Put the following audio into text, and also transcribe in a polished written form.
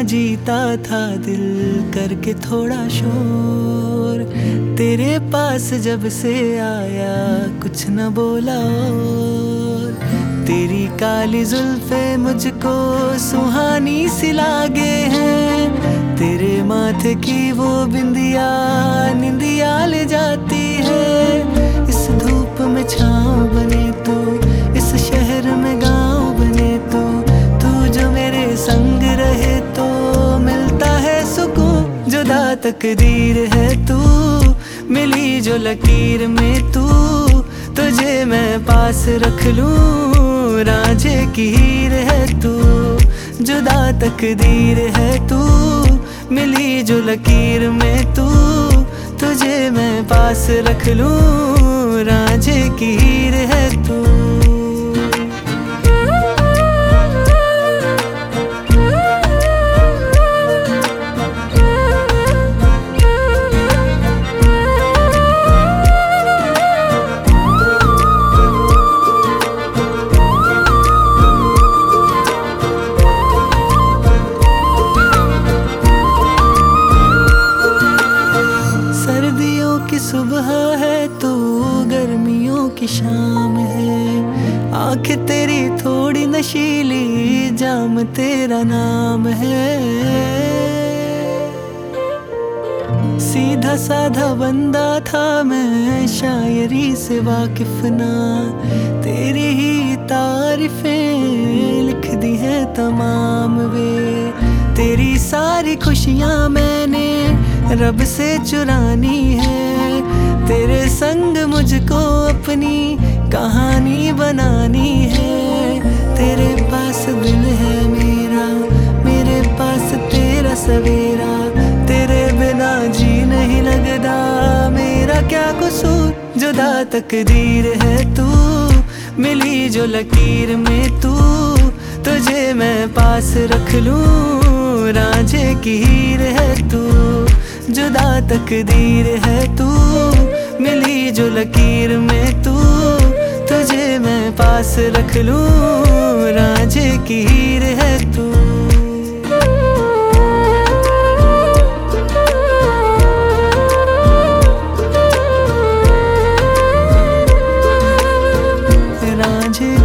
जीता था दिल करके थोड़ा शोर, तेरे पास जब से आया कुछ न बोला और तेरी काली जुल्फे मुझको सुहानी सी लागे हैं, तेरे माथे की वो बिंदिया निंदिया ले जाती है। इस धूप में छाँव बने तू, इस शहर में गाँव बने तू, तू जो मेरे संग रहे तो मिलता है सुकून। जुदा तकदीर है तू, मिली जो लकीर में तू, तुझे मैं पास रख लूं, रांझे की हीर है तू। जुदा तकदीर है तू, मिली जो लकीर में तू, तुझे मैं पास रख लूं, रांझे की हीर है तू। सुबह है तू गर्मियों की शाम है, आंखें तेरी थोड़ी नशीली, जाम तेरा नाम है। सीधा साधा बंदा था मैं, शायरी से वाकिफ ना, तेरी ही तारीफें लिख दी है तमाम वे। तेरी सारी खुशियां मैंने रब से चुरानी है, तेरे संग मुझको अपनी कहानी बनानी है। तेरे पास दिल है मेरा, मेरे पास तेरा सवेरा, तेरे बिना जी नहीं लगदा, मेरा क्या कसूर। जुदा तकदीर है तू, मिली जो लकीर में तू, तुझे मैं पास रख लूं, रांझे की हीर है तू। जुदा तकदीर है तू, मिली जो लकीर में तू, तुझे मैं पास रख लूं, रांझे की हीर है तू। रांझे